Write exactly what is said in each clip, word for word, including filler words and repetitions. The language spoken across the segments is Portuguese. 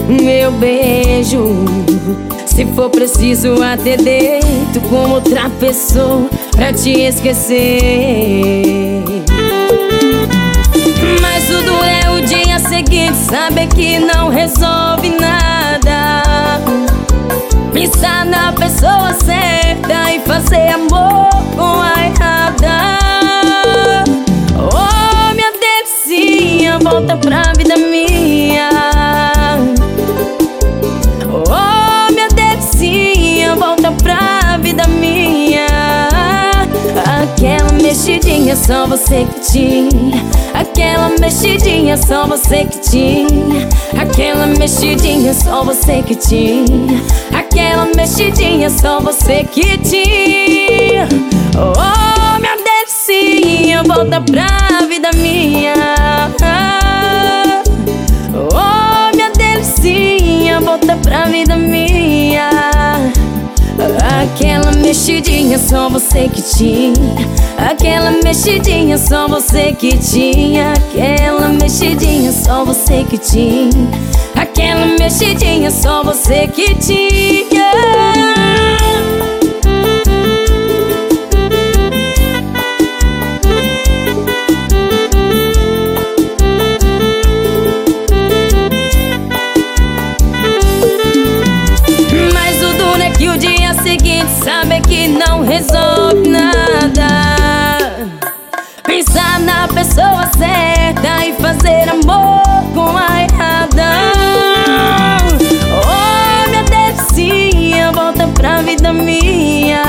meu beijo. Se for preciso até deito com outra pessoa pra te esquecer. Mas tudo é o dia seguinte, saber que não resolve nada. Pensar na pessoa certa e fazer amor com a errada. Oh, minha delicinha, volta pra vida minha. Oh, minha delicinha, volta pra vida minha. Aquela mexidinha só você que tinha. Aquela mexidinha só você que tinha. Aquela mexidinha só você que tinha. Aquela mexidinha só você que tinha. Oh, minha delicinha, volta pra vida minha. Oh, minha delicinha, volta pra vida minha. Aquela mexidinha só você que tinha. Aquela mexidinha só você que tinha. Aquela mexidinha só você que tinha. Aquela mexidinha só você que tinha. Sabe que não resolve nada. Pensar na pessoa certa e fazer amor com a errada. Oh, minha delicinha, volta pra vida minha.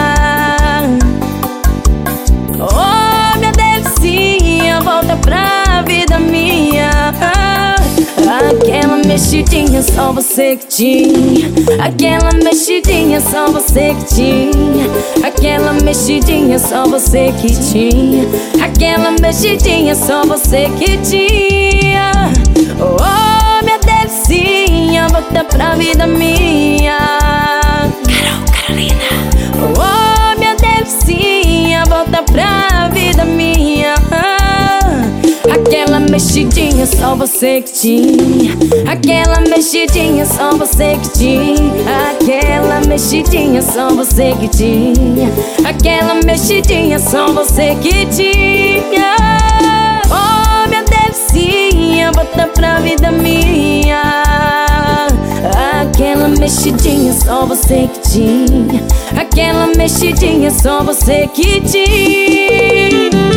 Oh, minha delicinha, volta pra vida minha. Aquela mexidinha só você que tinha. Aquela mexidinha só você que tinha. Aquela mexidinha só você que tinha. Aquela mexidinha só você que tinha. Oh, minha delicinha, volta pra vida minha. Carol, Carolina. Oh, minha delicinha, volta pra vida minha. Aquela mexidinha só você que tinha. Aquela mexidinha só você que tinha. Aquela mexidinha só você que tinha. Aquela mexidinha só você que tinha. Oh, minha delicinha, volta pra vida minha. Aquela mexidinha só você que tinha. Aquela mexidinha só você que tinha.